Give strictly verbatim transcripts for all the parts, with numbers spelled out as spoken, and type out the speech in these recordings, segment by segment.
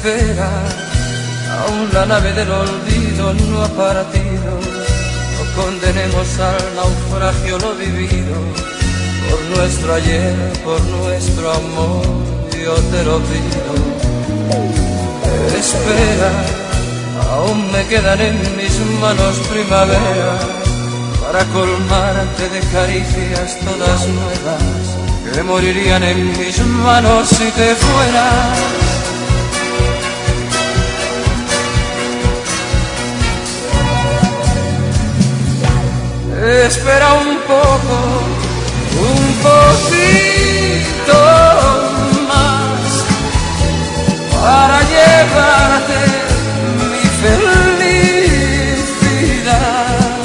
espera, aún la nave del olvido no ha partido. No condenemos al naufragio lo vivido, por nuestro ayer, por nuestro amor, yo te lo pido. Espera, aún me quedan en mis manos primavera, para colmarte de caricias todas nuevas, que morirían en mis manos si te fueras. Espera un poco, un poquito más, para llevarte mi felicidad.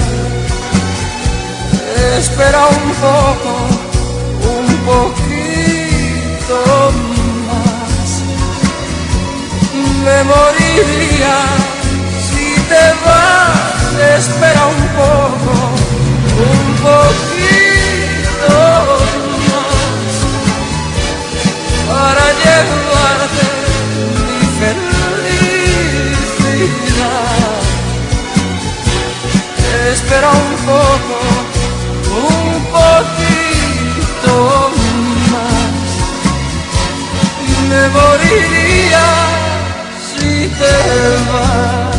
Espera un poco, un poquito más, me moriría si te vas. Espera un poco, un poquito más, para llevarte mi felicidad. Espera un poco, un poquito más, me moriría si te vas.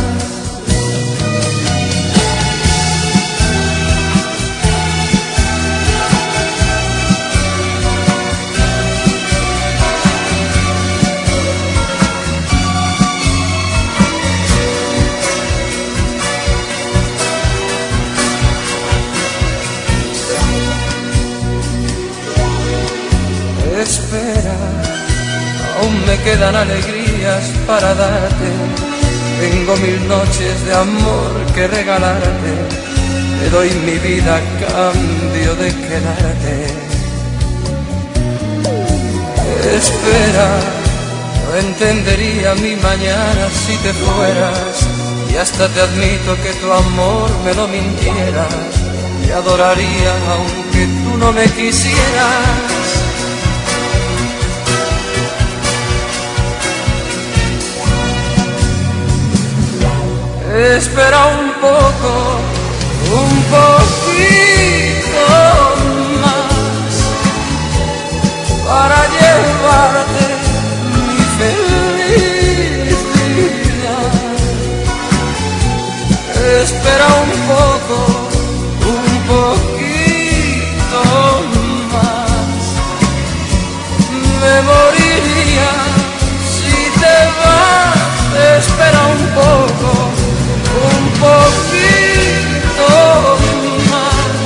Espera, aún me quedan alegrías para darte. Tengo mil noches de amor que regalarte. Te doy mi vida a cambio de quedarte. Espera, no entendería mi mañana si te fueras, y hasta te admito que tu amor me lo mintiera. Te adoraría aunque tú no me quisieras. Espera un poco, un poquito más, para llevarte mi felicidad. Espera un poco, un poquito más, me moriría si te vas. Espera un poco, un poquito más,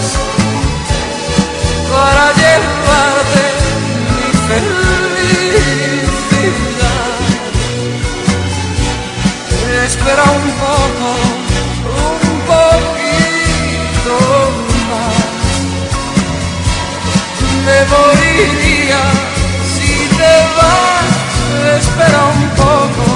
para llevarte mi felicidad. Espera un poco, un poquito más, me moriría si te vas. Espera un poco,